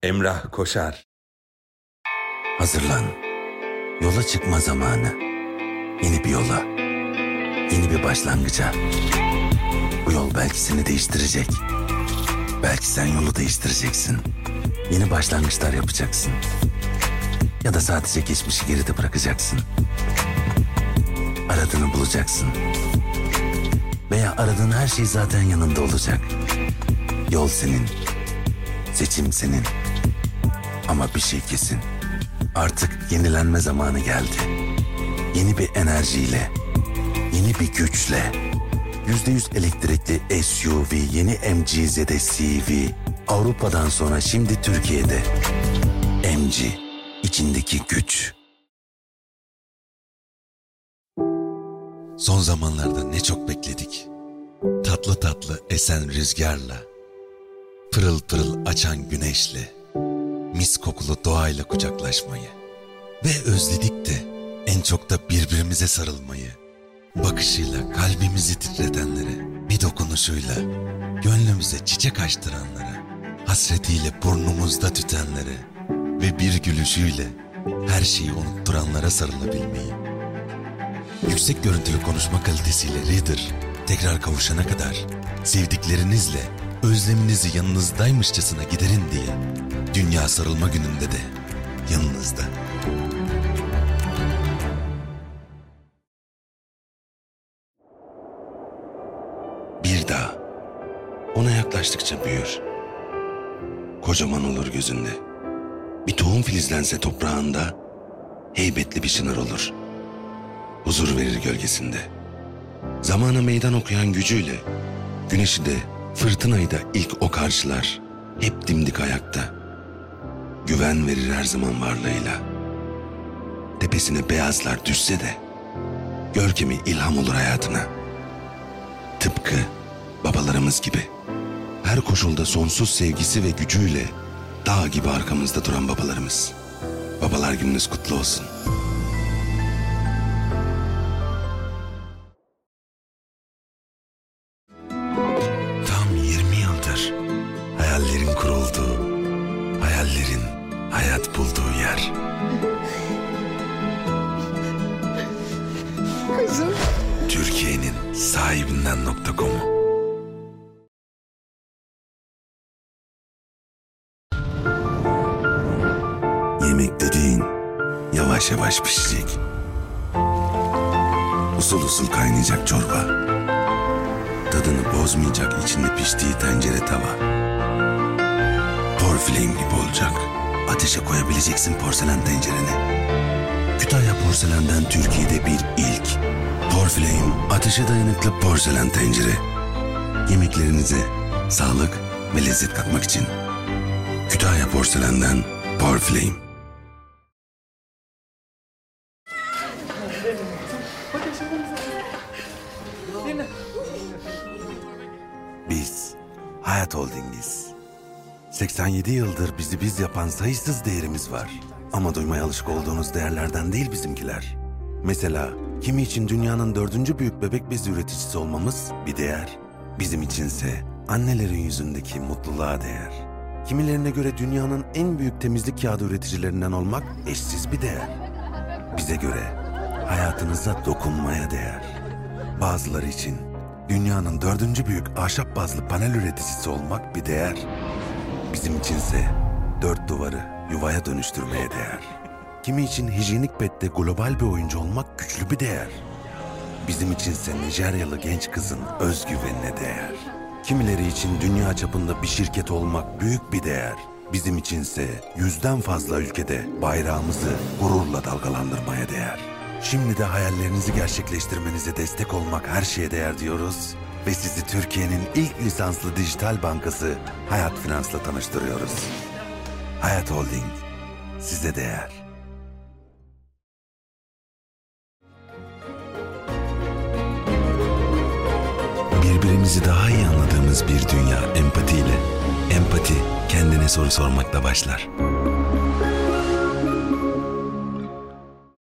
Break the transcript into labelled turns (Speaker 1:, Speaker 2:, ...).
Speaker 1: Emrah Koşar.
Speaker 2: Hazırlan. Yola çıkma zamanı. Yeni bir yola. Yeni bir başlangıca. Bu yol belki seni değiştirecek. Belki sen yolu değiştireceksin. Yeni başlangıçlar yapacaksın. Ya da sadece geçmişi geride bırakacaksın. Aradığını bulacaksın. Veya aradığın her şey zaten yanında olacak. Yol senin. Seçim senin. Ama bir şey kesin. Artık yenilenme zamanı geldi. Yeni bir enerjiyle, yeni bir güçle. %100 elektrikli SUV yeni MG ZS CV. Avrupa'dan sonra şimdi Türkiye'de. MG, içindeki güç.
Speaker 3: Son zamanlarda ne çok bekledik. Tatlı tatlı esen rüzgarla, pırıl pırıl açan güneşle, mis kokulu doğayla kucaklaşmayı ve özledik de en çok da birbirimize sarılmayı, bakışıyla kalbimizi titretenlere, bir dokunuşuyla gönlümüze çiçek açtıranlara, hasretiyle burnumuzda tütenlere ve bir gülüşüyle her şeyi unutturanlara sarılabilmeyi. Yüksek görüntülü konuşma kalitesiyle Reader tekrar kavuşana kadar sevdiklerinizle özleminizi yanınızdaymışçasına giderin diye Dünya Sarılma Günü'nde de yanınızda.
Speaker 2: Bir dağ. Ona yaklaştıkça büyür. Kocaman olur gözünde. Bir tohum filizlense toprağında heybetli bir çınar olur. Huzur verir gölgesinde. Zamana meydan okuyan gücüyle güneşi de fırtınayı da ilk o karşılar. Hep dimdik ayakta. Güven verir her zaman varlığıyla. Tepesine beyazlar düşse de görkemi ilham olur hayatına. Tıpkı babalarımız gibi. Her koşulda sonsuz sevgisi ve gücüyle dağ gibi arkamızda duran babalarımız. Babalar gününüz kutlu olsun. Tam 20 yıldır hayallerin kurulduğu, hayallerin hayat bulduğu yer.
Speaker 4: Kızım.
Speaker 2: Türkiye'nin sahibinden.com'u. Yemek dediğin yavaş yavaş pişecek. Usul usul kaynayacak çorba. Tadını bozmayacak içinde piştiği tencere tava. Porflame gibi olacak. Ateşe koyabileceksin porselen tencereni. Kütahya Porselen'den Türkiye'de bir ilk. Porflame, ateşe dayanıklı porselen tencere. Yemeklerinize sağlık ve lezzet katmak için. Kütahya Porselen'den Porflame. Biz Hayat Holding'iz. 87 yıldır bizi biz yapan sayısız değerimiz var. Ama duymaya alışık olduğunuz değerlerden değil bizimkiler. Mesela kimi için dünyanın 4. büyük bebek bezi üreticisi olmamız bir değer. Bizim içinse annelerin yüzündeki mutluluğa değer. Kimilerine göre dünyanın en büyük temizlik kağıdı üreticilerinden olmak eşsiz bir değer. Bize göre hayatınıza dokunmaya değer. Bazıları için dünyanın 4. büyük ahşap bazlı panel üreticisi olmak bir değer. Bizim içinse 4 duvarı yuvaya dönüştürmeye değer. Kimi için hijyenik pette global bir oyuncu olmak güçlü bir değer. Bizim içinse Nijeryalı genç kızın özgüvenine değer. Kimileri için dünya çapında bir şirket olmak büyük bir değer. Bizim içinse 100'den fazla ülkede bayrağımızı gururla dalgalandırmaya değer. Şimdi de hayallerinizi gerçekleştirmenize destek olmak her şeye değer diyoruz ve sizi Türkiye'nin ilk lisanslı dijital bankası Hayat Finans'la tanıştırıyoruz. Hayat Holding, size değer. Birbirimizi daha iyi anladığımız bir dünya empatiyle. Empati, kendine soru sormakla başlar.